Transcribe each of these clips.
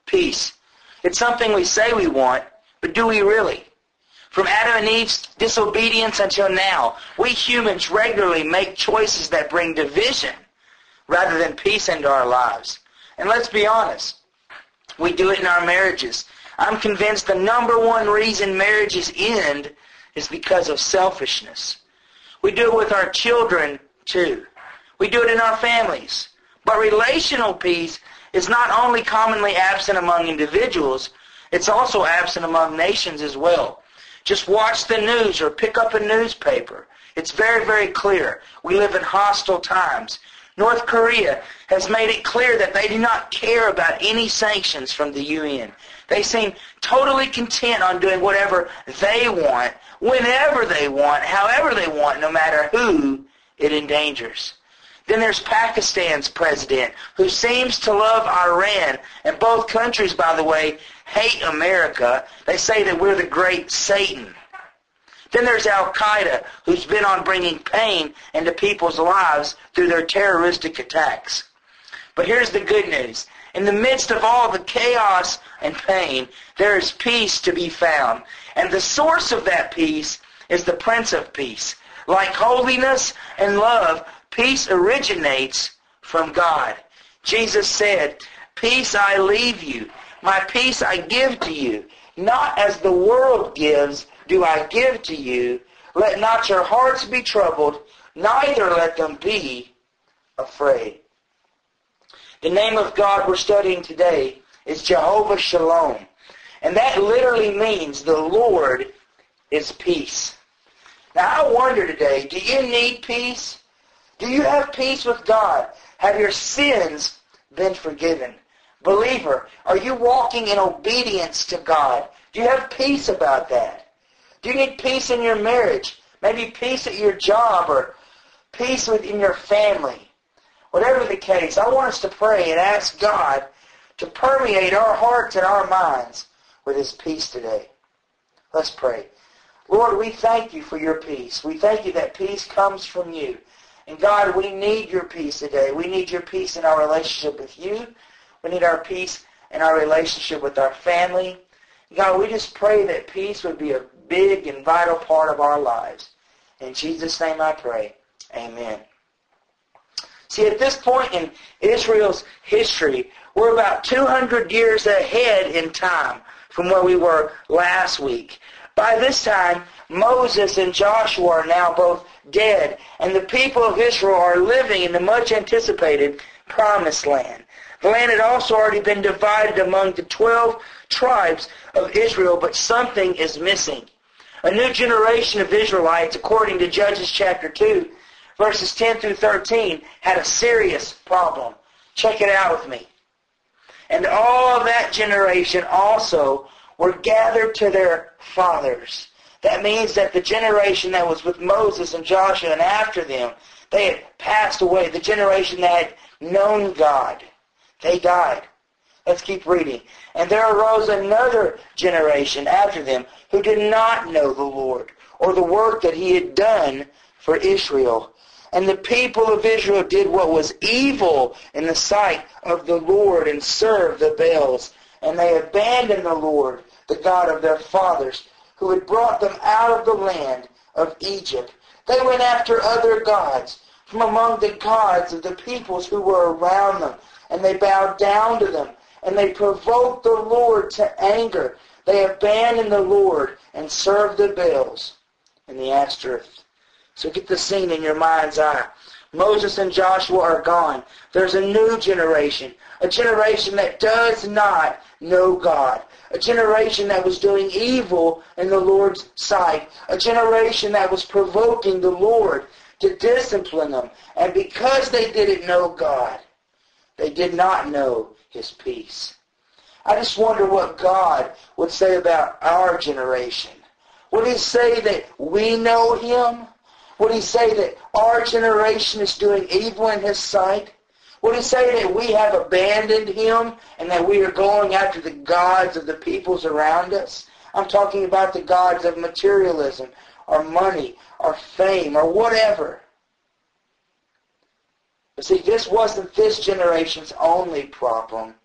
Peace. It's something we say we want, but do we really? From Adam and Eve's disobedience until now, we humans regularly make choices that bring division rather than peace into our lives. And let's be honest, we do it in our marriages. I'm convinced the number one reason marriages end is because of selfishness. We do it with our children too. We do it in our families. But relational peace is not only commonly absent among individuals, it's also absent among nations as well. Just watch the news or pick up a newspaper. It's very, very clear. We live in hostile times. North Korea has made it clear that they do not care about any sanctions from the UN. They seem totally content on doing whatever they want, whenever they want, however they want, no matter who it endangers. Then there's Pakistan's president, who seems to love Iran. And both countries, by the way, hate America. They say that we're the great Satan. Then there's Al-Qaeda, who's been on bringing pain into people's lives through their terroristic attacks. But here's the good news. In the midst of all the chaos and pain, there is peace to be found. And the source of that peace is the Prince of Peace. Like holiness and love, peace originates from God. Jesus said, "Peace I leave you, my peace I give to you. Not as the world gives do I give to you. Let not your hearts be troubled, neither let them be afraid." The name of God we're studying today is Jehovah Shalom. And that literally means the Lord is peace. Now I wonder today, do you need peace? Do you have peace with God? Have your sins been forgiven? Believer, are you walking in obedience to God? Do you have peace about that? Do you need peace in your marriage? Maybe peace at your job or peace within your family? Whatever the case, I want us to pray and ask God to permeate our hearts and our minds with His peace today. Let's pray. Lord, we thank you for your peace. We thank you that peace comes from you. And God, we need your peace today. We need your peace in our relationship with you. We need our peace in our relationship with our family. God, we just pray that peace would be a big and vital part of our lives. In Jesus' name I pray. Amen. See, at this point in Israel's history, we're about 200 years ahead in time from where we were last week. By this time, Moses and Joshua are now both dead, and the people of Israel are living in the much anticipated Promised Land. The land had also already been divided among the 12 tribes of Israel, but something is missing. A new generation of Israelites, according to Judges chapter 2, verses 10 through 13, had a serious problem. Check it out with me. And all of that generation also were gathered to their fathers. That means that the generation that was with Moses and Joshua and after them, they had passed away. The generation that had known God, they died. Let's keep reading. And there arose another generation after them who did not know the Lord or the work that He had done for Israel. And the people of Israel did what was evil in the sight of the Lord and served the Baals. And they abandoned the Lord, the God of their fathers, who had brought them out of the land of Egypt. They went after other gods from among the gods of the peoples who were around them, and they bowed down to them, and they provoked the Lord to anger. They abandoned the Lord and served the Baals and the Ashtoreth. So get the scene in your mind's eye. Moses and Joshua are gone. There's a new generation, a generation that does not know God, a generation that was doing evil in the Lord's sight, a generation that was provoking the Lord to discipline them. And because they didn't know God, they did not know His peace. I just wonder what God would say about our generation. Would He say that we know Him? Would He say that our generation is doing evil in His sight? Would He say that we have abandoned Him and that we are going after the gods of the peoples around us? I'm talking about the gods of materialism, or money, or fame, or whatever. But see, this wasn't this generation's only problem.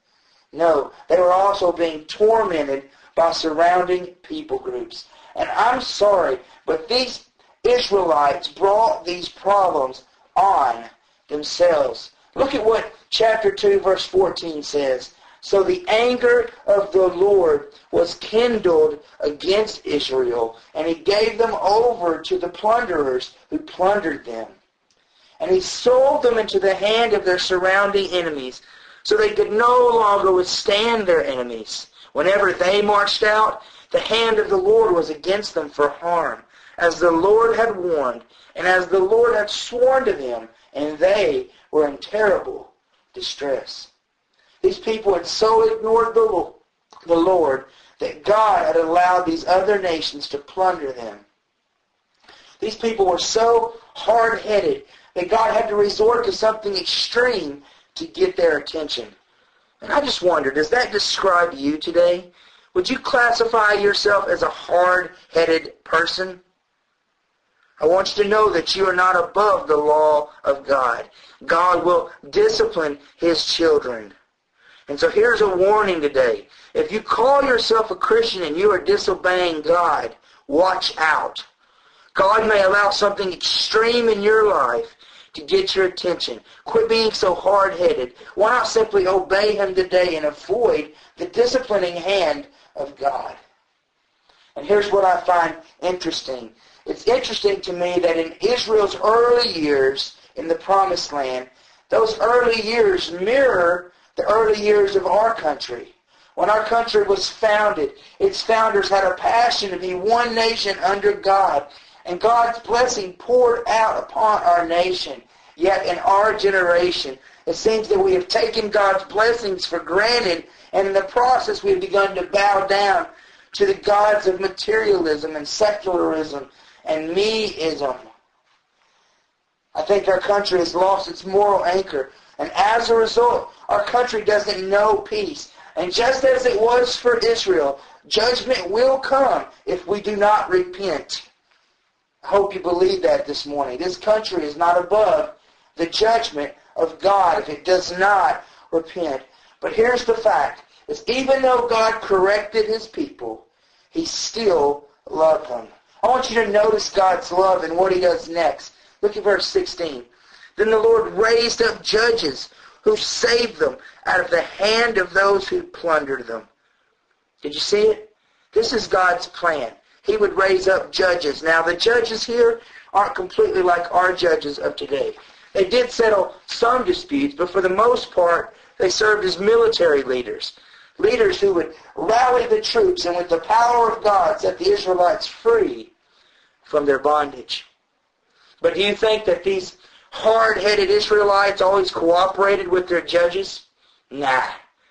No, they were also being tormented by surrounding people groups. And I'm sorry, but these Israelites brought these problems on themselves. Look at what chapter 2, verse 14 says. So the anger of the Lord was kindled against Israel, and he gave them over to the plunderers who plundered them. And he sold them into the hand of their surrounding enemies, so they could no longer withstand their enemies. Whenever they marched out, the hand of the Lord was against them for harm, as the Lord had warned, and as the Lord had sworn to them, and they were in terrible distress. These people had so ignored the Lord that God had allowed these other nations to plunder them. These people were so hard-headed that God had to resort to something extreme to get their attention. And I just wonder, does that describe you today? Would you classify yourself as a hard-headed person? I want you to know that you are not above the law of God. God will discipline His children. And so here's a warning today. If you call yourself a Christian and you are disobeying God, watch out. God may allow something extreme in your life to get your attention. Quit being so hard-headed. Why not simply obey Him today and avoid the disciplining hand of God? And here's what I find interesting. It's interesting to me that in Israel's early years in the Promised Land, those early years mirror the early years of our country. When our country was founded, its founders had a passion to be one nation under God, and God's blessing poured out upon our nation. Yet in our generation, it seems that we have taken God's blessings for granted, and in the process we have begun to bow down to the gods of materialism and secularism and me-ism. I think our country has lost its moral anchor, and as a result, our country doesn't know peace. And just as it was for Israel, judgment will come if we do not repent. I hope you believe that this morning. This country is not above the judgment of God if it does not repent. But here's the fact, is even though God corrected His people, He still loved them. I want you to notice God's love and what He does next. Look at verse 16. Then the Lord raised up judges who saved them out of the hand of those who plundered them. Did you see it? This is God's plan. He would raise up judges. Now, the judges here aren't completely like our judges of today. They did settle some disputes, but for the most part, they served as military leaders. Leaders who would rally the troops and with the power of God set the Israelites free from their bondage. But do you think that these hard-headed Israelites always cooperated with their judges? Nah.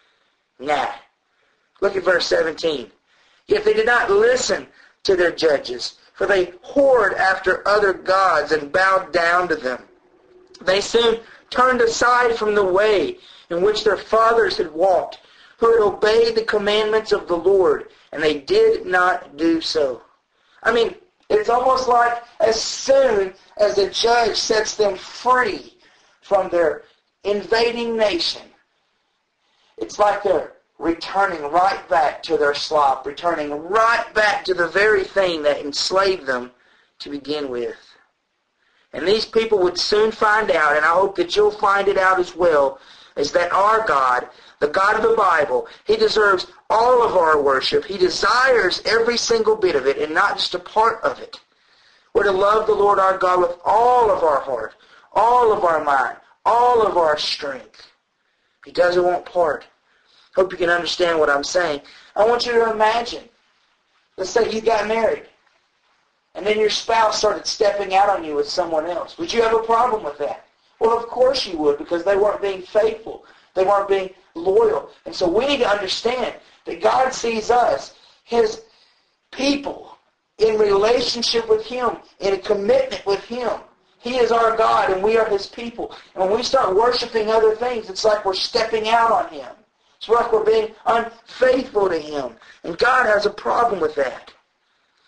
Look at verse 17. Yet they did not listen to their judges, for they whored after other gods and bowed down to them. They soon turned aside from the way in which their fathers had walked, who had obeyed the commandments of the Lord, and they did not do so. I mean, it's almost like as soon as a judge sets them free from their invading nation, it's like they're returning right back to their slop, returning right back to the very thing that enslaved them to begin with. And these people would soon find out, and I hope that you'll find it out as well, is that our God, the God of the Bible, He deserves all of our worship. He desires every single bit of it and not just a part of it. We're to love the Lord our God with all of our heart, all of our mind, all of our strength. He doesn't want part. Hope you can understand what I'm saying. I want you to imagine, let's say you got married, and then your spouse started stepping out on you with someone else. Would you have a problem with that? Well, of course you would, because they weren't being faithful. They weren't being loyal. And so we need to understand that God sees us, His people, in relationship with Him, in a commitment with Him. He is our God, and we are His people. And when we start worshiping other things, it's like we're stepping out on Him. It's like we're being unfaithful to Him. And God has a problem with that.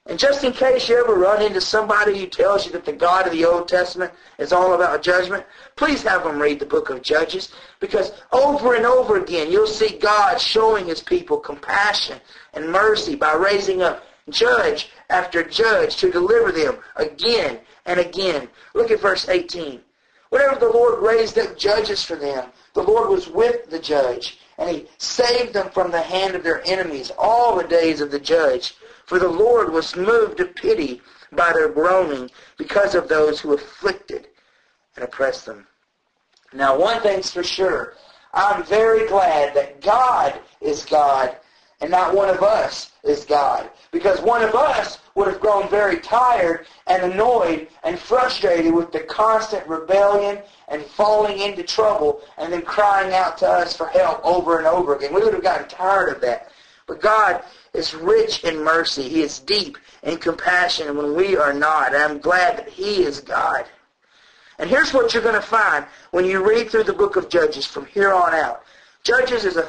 And just in case you ever run into somebody who tells you that the God of the Old Testament is all about judgment, please have them read the book of Judges, because over and over again you'll see God showing his people compassion and mercy by raising up judge after judge to deliver them again and again. Look at verse 18. Whenever the Lord raised up judges for them, the Lord was with the judge, and he saved them from the hand of their enemies all the days of the judge. For the Lord was moved to pity by their groaning because of those who afflicted and oppressed them. Now, one thing's for sure. I'm very glad that God is God and not one of us is God. Because one of us would have grown very tired and annoyed and frustrated with the constant rebellion and falling into trouble and then crying out to us for help over and over again. We would have gotten tired of that. But God is rich in mercy. He is deep in compassion when we are not. And I'm glad that he is God. And here's what you're going to find when you read through the book of Judges from here on out. Judges is a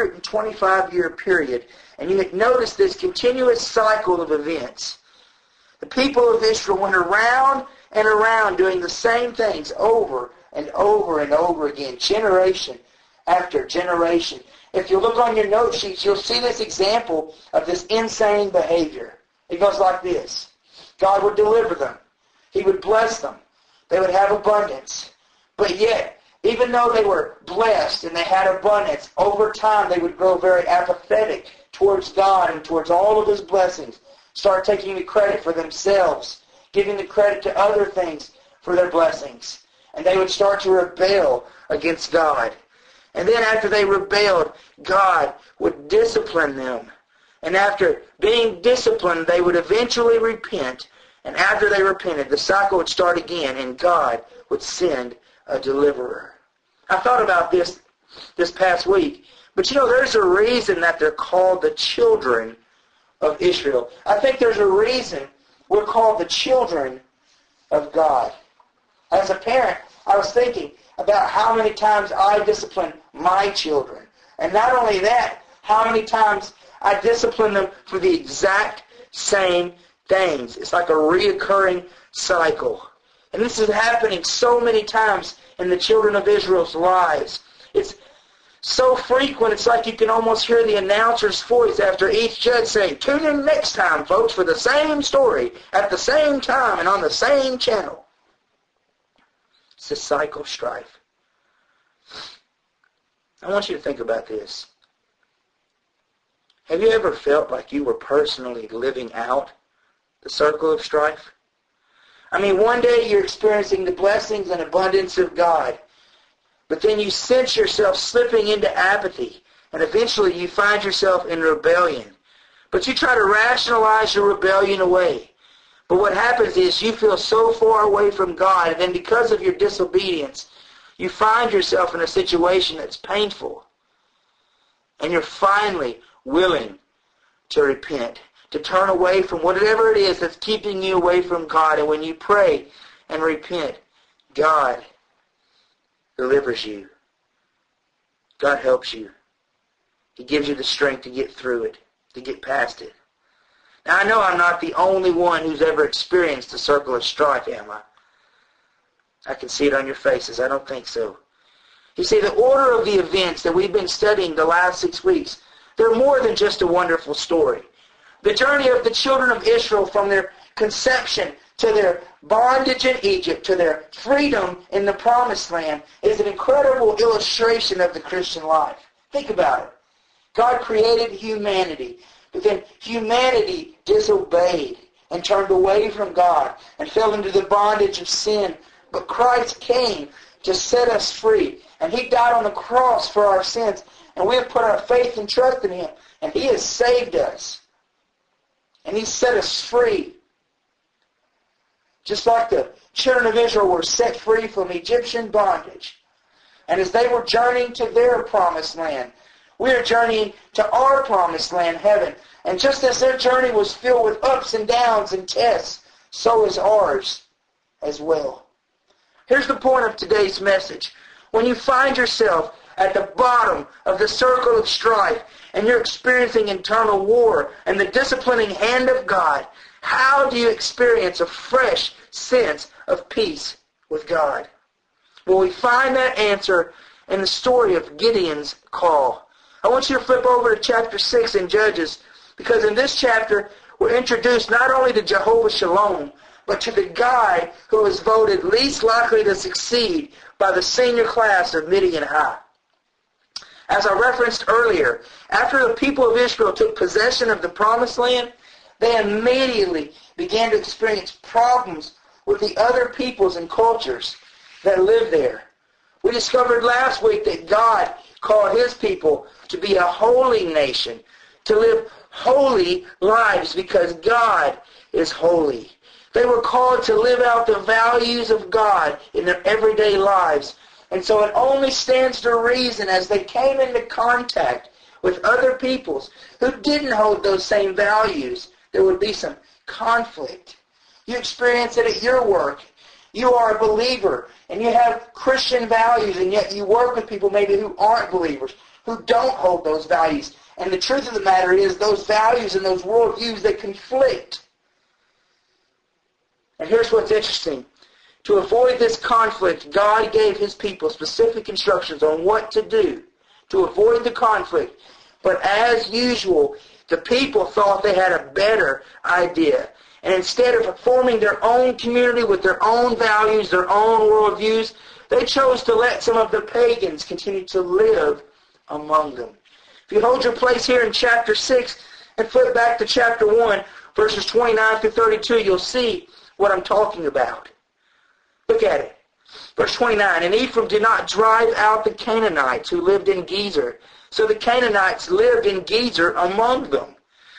325-year period. And you notice this continuous cycle of events. The people of Israel went around and around doing the same things over and over and over again, generation after generation. If you look on your note sheets, you'll see this example of this insane behavior. It goes like this. God would deliver them. He would bless them. They would have abundance. But yet, even though they were blessed and they had abundance, over time they would grow very apathetic towards God and towards all of his blessings. Start taking the credit for themselves, giving the credit to other things for their blessings. And they would start to rebel against God. And then after they rebelled, God would discipline them. And after being disciplined, they would eventually repent. And after they repented, the cycle would start again, and God would send a deliverer. I thought about this past week. But you know, there's a reason that they're called the children of Israel. I think there's a reason we're called the children of God. As a parent, I was thinking about how many times I discipline my children. And not only that, how many times I discipline them for the exact same things. It's like a reoccurring cycle. And this is happening so many times in the children of Israel's lives. It's so frequent, it's like you can almost hear the announcer's voice after each judge saying, "Tune in next time, folks, for the same story at the same time and on the same channel." It's a cycle of strife. I want you to think about this. Have you ever felt like you were personally living out the circle of strife? I mean, one day you're experiencing the blessings and abundance of God, but then you sense yourself slipping into apathy, and eventually you find yourself in rebellion. But you try to rationalize your rebellion away. But what happens is you feel so far away from God, and then because of your disobedience, you find yourself in a situation that's painful. And you're finally willing to repent, to turn away from whatever it is that's keeping you away from God. And when you pray and repent, God delivers you. God helps you. He gives you the strength to get through it, to get past it. Now, I know I'm not the only one who's ever experienced a circle of strife, am I? I can see it on your faces. I don't think so. You see, the order of the events that we've been studying the last 6 weeks, they're more than just a wonderful story. The journey of the children of Israel from their conception to their bondage in Egypt to their freedom in the Promised Land is an incredible illustration of the Christian life. Think about it. God created humanity, but then humanity disobeyed and turned away from God and fell into the bondage of sin. But Christ came to set us free, and he died on the cross for our sins, and we have put our faith and trust in him, and he has saved us, and he set us free. Just like the children of Israel were set free from Egyptian bondage, and as they were journeying to their promised land, we are journeying to our promised land, heaven. And just as their journey was filled with ups and downs and tests, so is ours as well. Here's the point of today's message. When you find yourself at the bottom of the circle of strife and you're experiencing internal war and the disciplining hand of God, How do you experience a fresh sense of peace with God? Well, we find that answer in the story of Gideon's call. I want you to flip over to chapter 6 in Judges, because in this chapter we're introduced not only to Jehovah Shalom, but to the guy who was voted least likely to succeed by the senior class of Midian High. As I referenced earlier, after the people of Israel took possession of the Promised Land, they immediately began to experience problems with the other peoples and cultures that lived there. We discovered last week that God called His people to be a holy nation, to live holy lives because God is holy. They were called to live out the values of God in their everyday lives. And so it only stands to reason as they came into contact with other peoples who didn't hold those same values, there would be some conflict. You experience it at your work. You are a believer, and you have Christian values, and yet you work with people maybe who aren't believers, who don't hold those values. And the truth of the matter is those values and those worldviews, they conflict. And here's what's interesting. To avoid this conflict, God gave His people specific instructions on what to do to avoid the conflict. But as usual, the people thought they had a better idea. And instead of forming their own community with their own values, their own worldviews, they chose to let some of the pagans continue to live among them. If you hold your place here in chapter 6 and flip back to chapter 1, verses 29 through 32, you'll see what I'm talking about. Look at it. Verse 29, and Ephraim did not drive out the Canaanites who lived in Gezer. So the Canaanites lived in Gezer among them.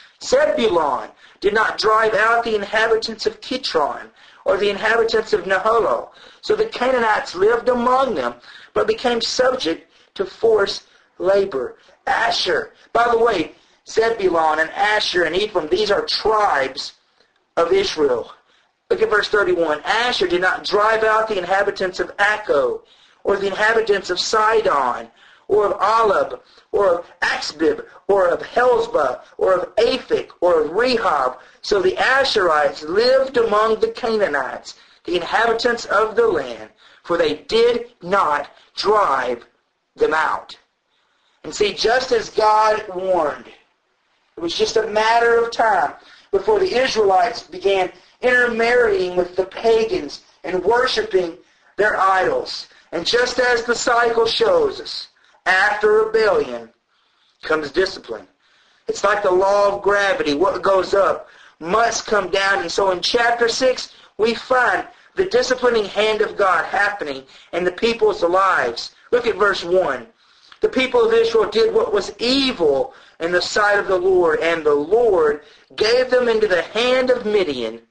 Zebulun did not drive out the inhabitants of Kitron or the inhabitants of Naholo. So the Canaanites lived among them, but became subject to forced labor. Asher, by the way, Zebulun and Asher and Ephraim, these are tribes of Israel. Look at verse 31. Asher did not drive out the inhabitants of Akko, or the inhabitants of Sidon, or of Alab, or of Axbib, or of Helzbah, or of Aphek, or of Rehob. So the Asherites lived among the Canaanites, the inhabitants of the land, for they did not drive them out. And see, just as God warned, it was just a matter of time before the Israelites began intermarrying with the pagans and worshiping their idols. And just as the cycle shows us, after rebellion comes discipline. It's like the law of gravity. What goes up must come down. And so in chapter 6, we find the disciplining hand of God happening in the people's lives. Look at verse 1. The people of Israel did what was evil in the sight of the Lord, and the Lord gave them into the hand of Midian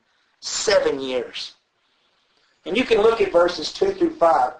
7 years. And you can look at verses 2 through 5.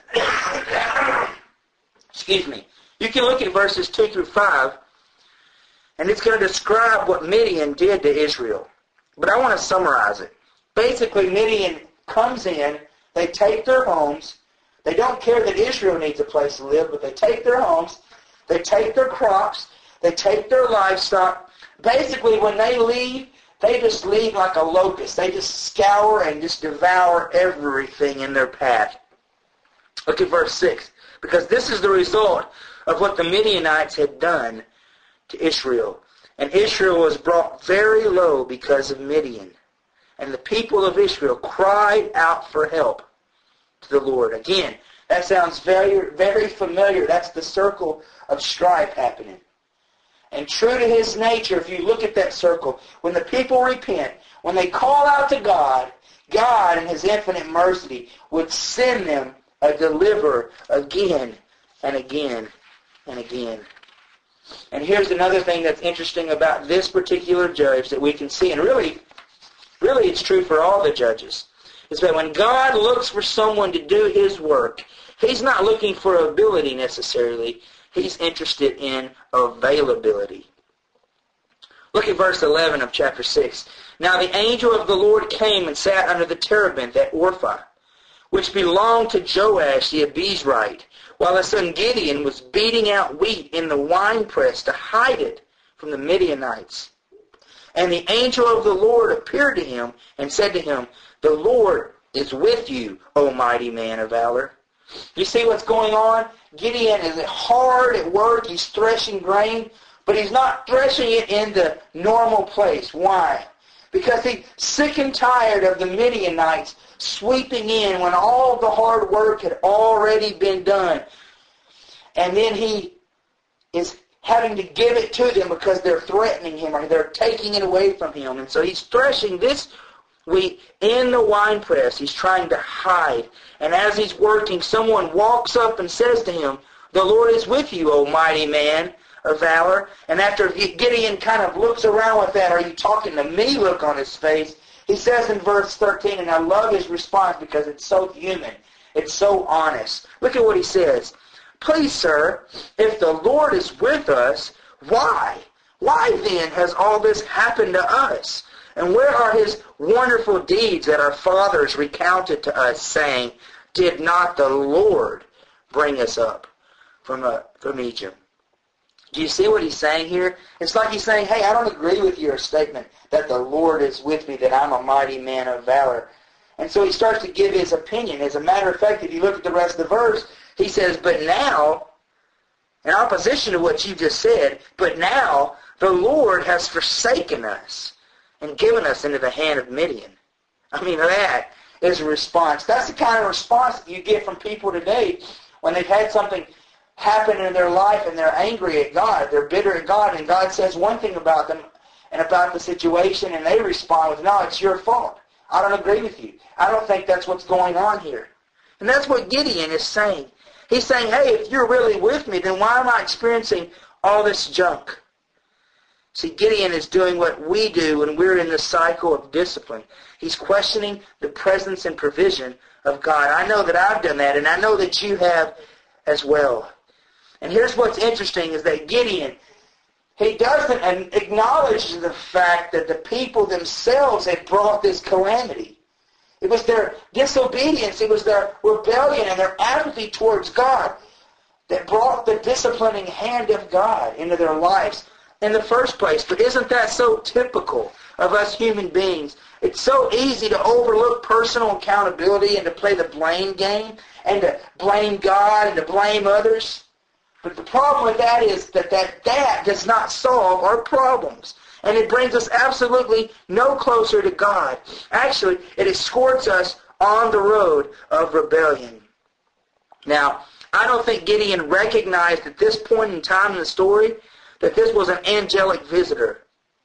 Excuse me. You can look at verses 2 through 5, and it's going to describe what Midian did to Israel. But I want to summarize it. Basically, Midian comes in, they take their homes. They don't care that Israel needs a place to live, but they take their homes, they take their crops, they take their livestock. Basically, when they leave, they just leave like a locust. They just scour and just devour everything in their path. Look at verse 6. Because this is the result of what the Midianites had done to Israel. And Israel was brought very low because of Midian. And the people of Israel cried out for help to the Lord. Again, that sounds very, very familiar. That's the circle of strife happening. And true to His nature, if you look at that circle, when the people repent, when they call out to God, God in His infinite mercy would send them a deliverer again and again and again. And here's another thing that's interesting about this particular judge that we can see, and really it's true for all the judges, is that when God looks for someone to do His work, He's not looking for ability necessarily. He's interested in availability. Look at verse 11 of chapter 6. Now the angel of the Lord came and sat under the terebinth at Orphah, which belonged to Joash the Abiezrite, while his son Gideon was beating out wheat in the winepress to hide it from the Midianites. And the angel of the Lord appeared to him and said to him, "The Lord is with you, O mighty man of valor." You see what's going on? Gideon is hard at work. He's threshing grain, but he's not threshing it in the normal place. Why? Because he's sick and tired of the Midianites sweeping in when all the hard work had already been done. And then he is having to give it to them because they're threatening him or they're taking it away from him. And so he's threshing this wheat in the winepress. He's trying to hide. And as he's working, someone walks up and says to him, "The Lord is with you, O mighty man of valor." And after Gideon kind of looks around with that, "Are you talking to me?" look on his face, he says in verse 13, and I love his response because it's so human. It's so honest. Look at what he says. "Please, sir, if the Lord is with us, why? Why then has all this happened to us? And where are his wonderful deeds that our fathers recounted to us, saying, 'Did not the Lord bring us up from Egypt?'" Do you see what he's saying here? It's like he's saying, "Hey, I don't agree with your statement that the Lord is with me, that I'm a mighty man of valor." And so he starts to give his opinion. As a matter of fact, if you look at the rest of the verse, he says, "But now," in opposition to what you just said, "but now the Lord has forsaken us and given us into the hand of Midian." I mean, that is a response. That's the kind of response that you get from people today when they've had something happen in their life and they're angry at God. They're bitter at God, and God says one thing about them and about the situation, and they respond with, "No, it's your fault. I don't agree with you. I don't think that's what's going on here." And that's what Gideon is saying. He's saying, "Hey, if you're really with me, then why am I experiencing all this junk?" See, Gideon is doing what we do when we're in the cycle of discipline. He's questioning the presence and provision of God. I know that I've done that, and I know that you have as well. And here's what's interesting is that Gideon, he doesn't acknowledge the fact that the people themselves had brought this calamity. It was their disobedience, it was their rebellion and their apathy towards God that brought the disciplining hand of God into their lives in the first place. But isn't that so typical of us human beings? It's so easy to overlook personal accountability and to play the blame game and to blame God and to blame others. But the problem with that is that does not solve our problems. And it brings us absolutely no closer to God. Actually, it escorts us on the road of rebellion. Now, I don't think Gideon recognized at this point in time in the story that this was an angelic visitor.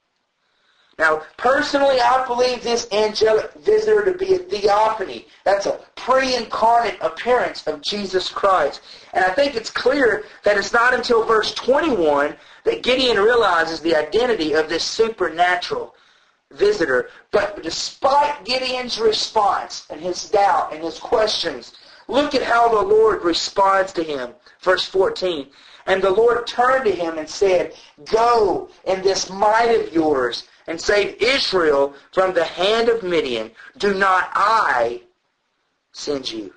Now, personally, I believe this angelic visitor to be a theophany. That's a pre-incarnate appearance of Jesus Christ. And I think it's clear that it's not until verse 21 that Gideon realizes the identity of this supernatural visitor. But despite Gideon's response and his doubt and his questions, look at how the Lord responds to him. Verse 14, "And the Lord turned to him and said, 'Go in this might of yours and save Israel from the hand of Midian. Do not I send you?'"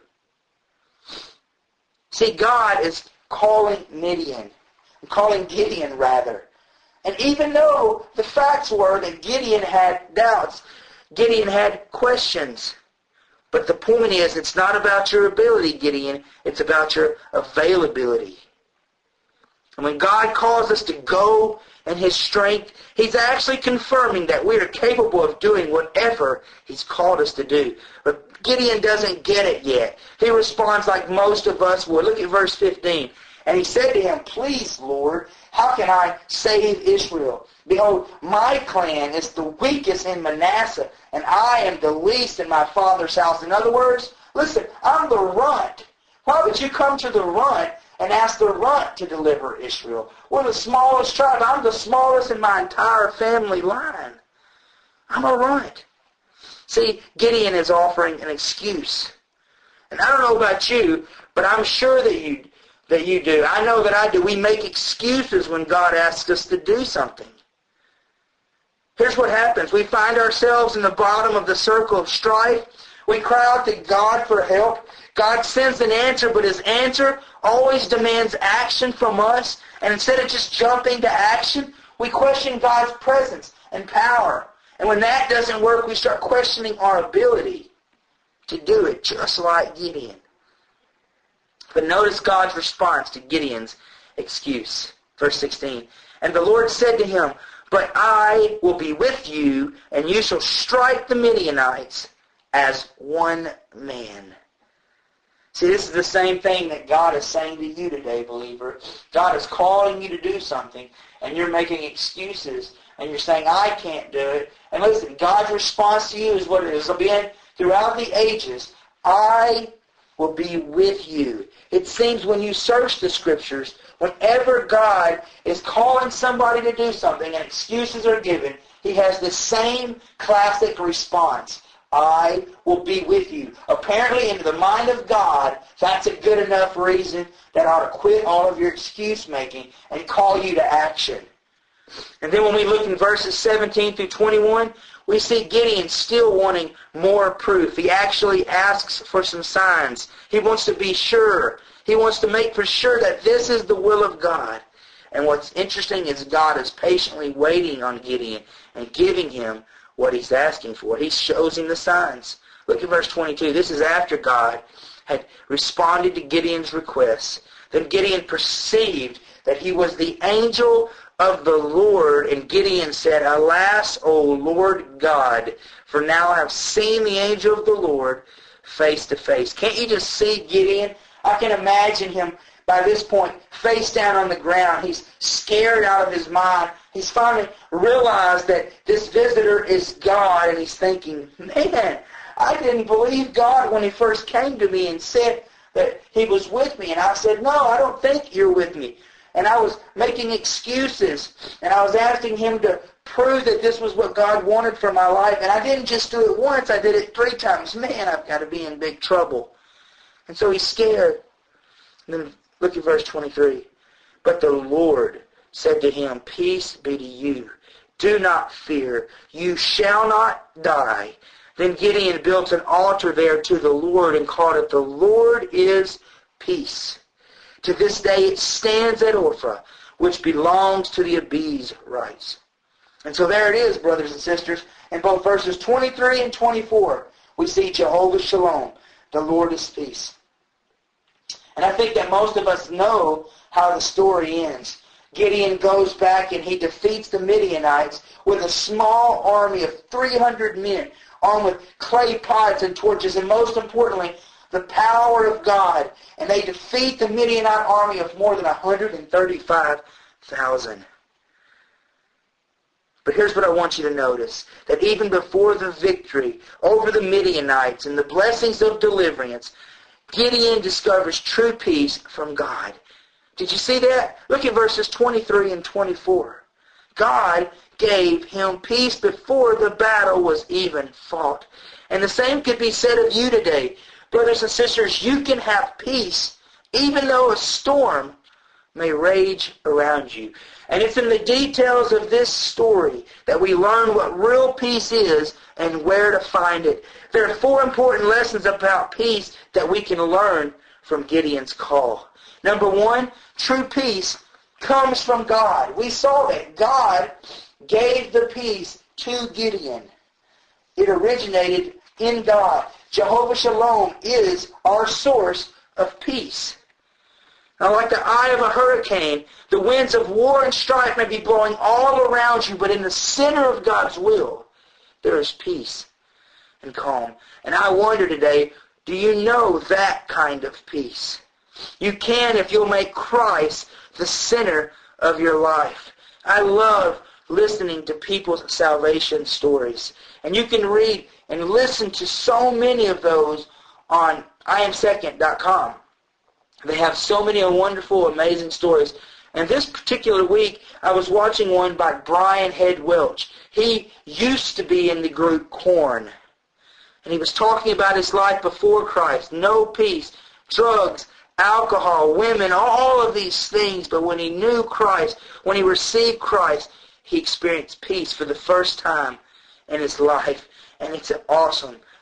See, God is calling Gideon rather. And even though the facts were that Gideon had doubts, Gideon had questions. But the point is, it's not about your ability, Gideon. It's about your availability. And when God calls us to go in His strength, He's actually confirming that we are capable of doing whatever He's called us to do. But Gideon doesn't get it yet. He responds like most of us would. Look at verse 15. "And he said to him, 'Please, Lord, how can I save Israel? Behold, my clan is the weakest in Manasseh, and I am the least in my father's house.'" In other words, listen, I'm the runt. Why would you come to the runt and ask the runt to deliver Israel? We're the smallest tribe. I'm the smallest in my entire family line. I'm a runt. See, Gideon is offering an excuse. And I don't know about you, but I'm sure that you do. I know that I do. We make excuses when God asks us to do something. Here's what happens. We find ourselves in the bottom of the circle of strife. We cry out to God for help. God sends an answer, but His answer always demands action from us. And instead of just jumping to action, we question God's presence and power. And when that doesn't work, we start questioning our ability to do it, just like Gideon. But notice God's response to Gideon's excuse. Verse 16. And the Lord said to him, but I will be with you, and you shall strike the Midianites as one man. See, this is the same thing that God is saying to you today, believer. God is calling you to do something, and you're making excuses, and you're saying, I can't do it. And listen, God's response to you is what it is. It'll be throughout the ages. I will be with you. It seems when you search the Scriptures, whenever God is calling somebody to do something and excuses are given, He has the same classic response. I will be with you. Apparently, in the mind of God, that's a good enough reason that ought to quit all of your excuse making and call you to action. And then when we look in verses 17 through 21, we see Gideon still wanting more proof. He actually asks for some signs. He wants to be sure. He wants to make for sure that this is the will of God. And what's interesting is God is patiently waiting on Gideon and giving him what he's asking for. He shows him the signs. Look at verse 22. This is after God had responded to Gideon's request. Then Gideon perceived that he was the angel of the Lord, and Gideon said, Alas, O Lord God, for now I have seen the angel of the Lord face to face. Can't you just see Gideon? I can imagine him by this point face down on the ground. He's scared out of his mind. He's finally realized that this visitor is God, and he's thinking, man, I didn't believe God when He first came to me and said that He was with me. And I said, no, I don't think you're with me. And I was making excuses, and I was asking Him to prove that this was what God wanted for my life. And I didn't just do it once, I did it 3 times. Man, I've got to be in big trouble. And so he's scared. And then look at verse 23. But the Lord said to him, Peace be to you. Do not fear. You shall not die. Then Gideon built an altar there to the Lord and called it, The Lord is Peace. To this day it stands at Ophrah, which belongs to the Abiezrites. And so there it is, brothers and sisters. In both verses 23 and 24, we see Jehovah Shalom. The Lord is peace. And I think that most of us know how the story ends. Gideon goes back and he defeats the Midianites with a small army of 300 men armed with clay pots and torches, and most importantly, the power of God. And they defeat the Midianite army of more than 135,000. But here's what I want you to notice, that even before the victory over the Midianites and the blessings of deliverance, Gideon discovers true peace from God. Did you see that? Look at verses 23 and 24. God gave him peace before the battle was even fought. And the same could be said of you today. Brothers and sisters, you can have peace even though a storm may rage around you. And it's in the details of this story that we learn what real peace is and where to find it. There are 4 important lessons about peace that we can learn from Gideon's call. Number 1, true peace comes from God. We saw that God gave the peace to Gideon. It originated in God. Jehovah Shalom is our source of peace. Now, like the eye of a hurricane, the winds of war and strife may be blowing all around you, but in the center of God's will, there is peace and calm. And I wonder today, do you know that kind of peace? You can if you'll make Christ the center of your life. I love listening to people's salvation stories. And you can read and listen to so many of those on IamSecond.com. They have so many wonderful, amazing stories. And this particular week, I was watching one by Brian Head Welch. He used to be in the group Korn. And he was talking about his life before Christ. No peace, drugs, alcohol, women, all of these things. But when he knew Christ, when he received Christ, he experienced peace for the first time in his life. And it's an awesome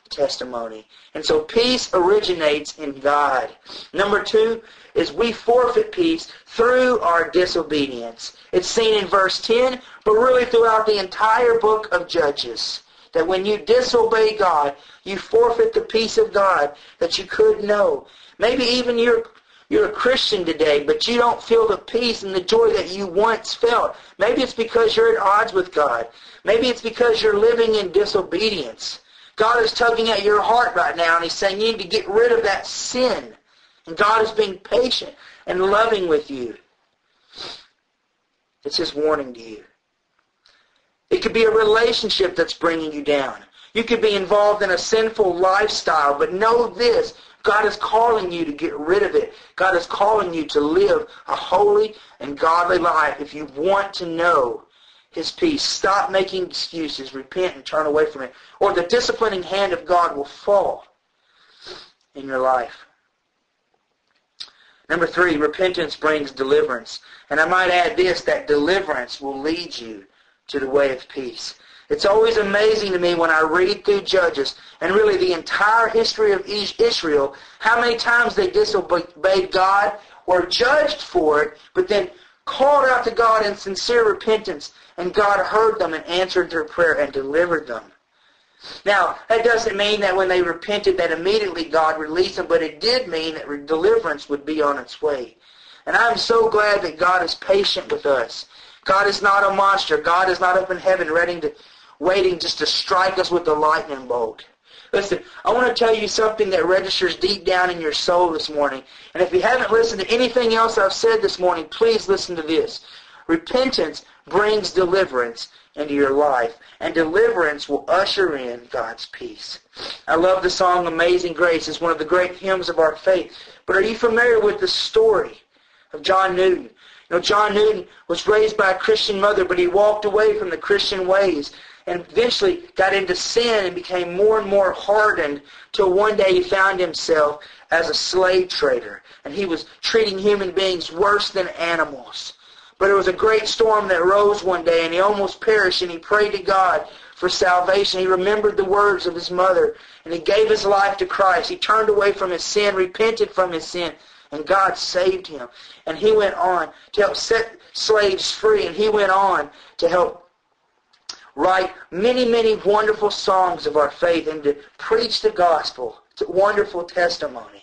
testimony. And so peace originates in God. Number 2 is we forfeit peace through our disobedience. It's seen in verse 10, but really throughout the entire book of Judges. That when you disobey God, you forfeit the peace of God that you could know. Maybe even you're a Christian today, but you don't feel the peace and the joy that you once felt. Maybe it's because you're at odds with God. Maybe it's because you're living in disobedience. God is tugging at your heart right now, and He's saying you need to get rid of that sin. And God is being patient and loving with you. It's His warning to you. It could be a relationship that's bringing you down. You could be involved in a sinful lifestyle, but know this, God is calling you to get rid of it. God is calling you to live a holy and godly life if you want to know His peace. Stop making excuses, repent, and turn away from it, or the disciplining hand of God will fall in your life. Number 3, repentance brings deliverance. And I might add this, that deliverance will lead you to the way of peace. It's always amazing to me when I read through Judges, and really the entire history of Israel, how many times they disobeyed God, were judged for it, but then called out to God in sincere repentance, and God heard them and answered their prayer and delivered them. Now, that doesn't mean that when they repented that immediately God released them, but it did mean that deliverance would be on its way. And I'm so glad that God is patient with us. God is not a monster. God is not up in heaven waiting just to strike us with a lightning bolt. Listen, I want to tell you something that registers deep down in your soul this morning. And if you haven't listened to anything else I've said this morning, please listen to this. Repentance brings deliverance into your life, and deliverance will usher in God's peace. I love the song Amazing Grace. It's one of the great hymns of our faith. But are you familiar with the story of John Newton? You know, John Newton was raised by a Christian mother, but he walked away from the Christian ways and eventually got into sin and became more and more hardened till one day he found himself as a slave trader. And he was treating human beings worse than animals. But there was a great storm that rose one day, and he almost perished, and he prayed to God for salvation. He remembered the words of his mother, and he gave his life to Christ. He turned away from his sin, repented from his sin, and God saved him. And he went on to help set slaves free, and he went on to help write many, many wonderful songs of our faith and to preach the gospel. It's a wonderful testimony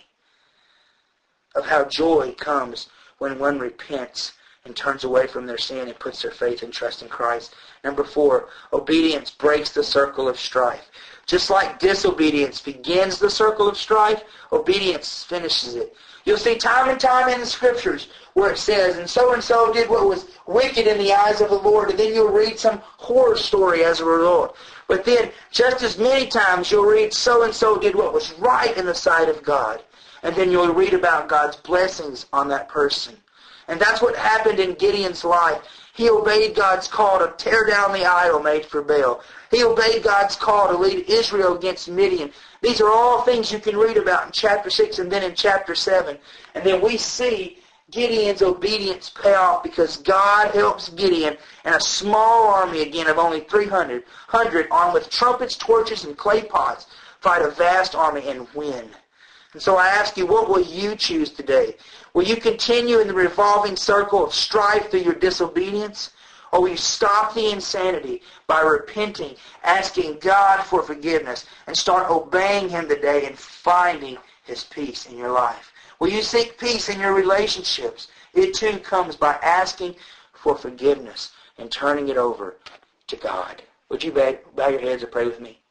of how joy comes when one repents and turns away from their sin and puts their faith and trust in Christ. Number 4, obedience breaks the circle of strife. Just like disobedience begins the circle of strife, obedience finishes it. You'll see time and time in the Scriptures where it says, and so did what was wicked in the eyes of the Lord, and then you'll read some horror story as a result. But then, just as many times, you'll read so-and-so did what was right in the sight of God. And then you'll read about God's blessings on that person. And that's what happened in Gideon's life. He obeyed God's call to tear down the idol made for Baal. He obeyed God's call to lead Israel against Midian. These are all things you can read about in chapter 6 and then in chapter 7. And then we see Gideon's obedience pay off because God helps Gideon and a small army again of only 300 armed with trumpets, torches, and clay pots fight a vast army and win. And so I ask you, what will you choose today? Will you continue in the revolving circle of strife through your disobedience? Or will you stop the insanity by repenting, asking God for forgiveness, and start obeying Him today and finding His peace in your life? Will you seek peace in your relationships? It too comes by asking for forgiveness and turning it over to God. Would you bow your heads and pray with me?